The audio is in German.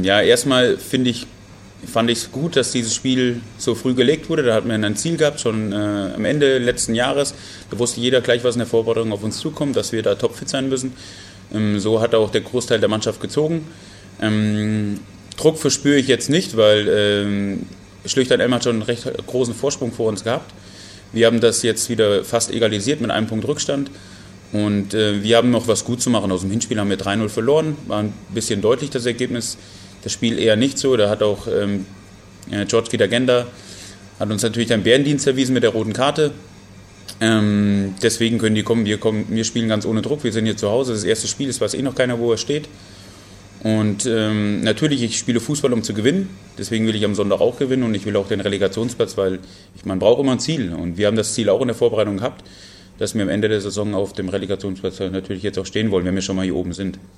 Ja, erstmal fand ich es gut, dass dieses Spiel so früh gelegt wurde. Da hatten wir ein Ziel gehabt, schon am Ende letzten Jahres. Da wusste jeder gleich, was in der Vorbereitung auf uns zukommt, dass wir da topfit sein müssen. So hat auch der Großteil der Mannschaft gezogen. Druck verspüre ich jetzt nicht, weil Schlüchtern-Elm hat schon einen recht großen Vorsprung vor uns gehabt. Wir haben das jetzt wieder fast egalisiert mit einem Punkt Rückstand. Und wir haben noch was gut zu machen. Aus dem Hinspiel haben wir 3-0 verloren. War ein bisschen deutlich das Ergebnis. Das Spiel eher nicht so. Da hat auch George Kitagenda hat uns natürlich einen Bärendienst erwiesen mit der roten Karte. Deswegen können die kommen. Wir spielen ganz ohne Druck. Wir sind hier zu Hause. Das erste Spiel, es weiß eh noch keiner, wo er steht. Und natürlich, ich spiele Fußball, um zu gewinnen. Deswegen will ich am Sonntag auch gewinnen und ich will auch den Relegationsplatz, weil man braucht immer ein Ziel. Und wir haben das Ziel auch in der Vorbereitung gehabt, dass wir am Ende der Saison auf dem Relegationsplatz natürlich jetzt auch stehen wollen, wenn wir schon mal hier oben sind.